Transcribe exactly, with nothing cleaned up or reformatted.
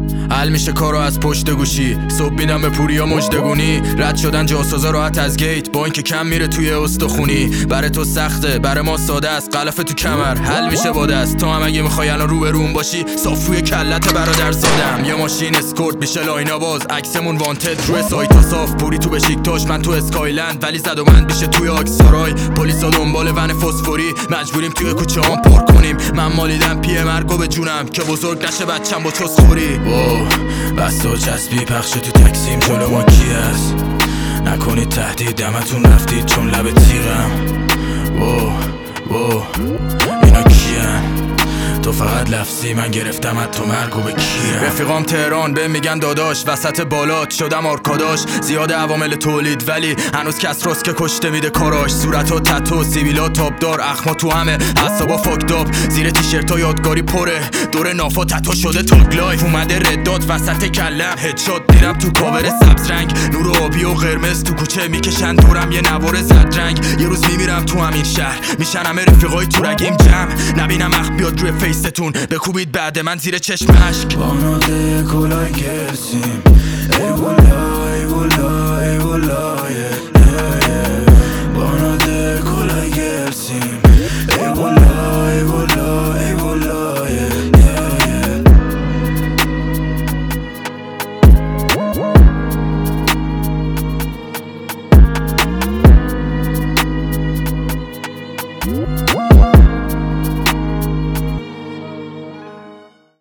حل میشه کارو از پشت گوشی، صبح میدم به پوریا مجدگونی، رد شدن جاسازا راحت از گیت، با اینکه کم میره توی استخونی. برای تو سخته، برای ما ساده است، قلفه تو کمر حل میشه با دست. تو هم اگه میخوای الان رو به روم باشی، صافوی کلت برادر زادم. یه ماشین اسکورت میشه لاینا باز، عکسمون وانتد روی سایتا صاف. پوری تو بشیکتاش، من تو اسکایلند، ولی زد و بند میشه توی آکسارای. پلیسا دنبال ون فسفوری، مجبوریم توی کوچه هم پارک کنیم. من مالیدم پی مرگو به جونم که بزرگ نشه بچم با چس خوری. بس و چسبی پخش تو تکسیم، جلو ما کی هست؟ نکنید تهدید، دمتون رفتید چون لب تیغم. وو وو اینا کیان؟ تو فقط لفظی، من گرفتم از تو مرگو به کیرم. رفیقام تهران به میگن داداش، وسط بالات شدم آرکاداش. زیاد عوامل تولید ولی هنوز کس راست که کشته میده کاراش. صورت و تتو، سیبیلا تابدار، اخما تو همه عصبا فاکداب. زیر تیشرت ها یادگاری پره، دور نافا تتو شده تاگ لایف. اومده ردات وسط کلم، هدشات دیرم تو کاور سبز رنگ. نور آبی و قرمز تو کوچه میکشن دورم یه نوار زد رنگ. یه روز میمیرم تو همین شهر، میشن همه رفیقای تو رگیم جمع. نبینم اخ بیاد روی فیستون، بکوبید بعد من زیر چشم اشک. باناده کلای کسیم، ای والا ای والا ای والا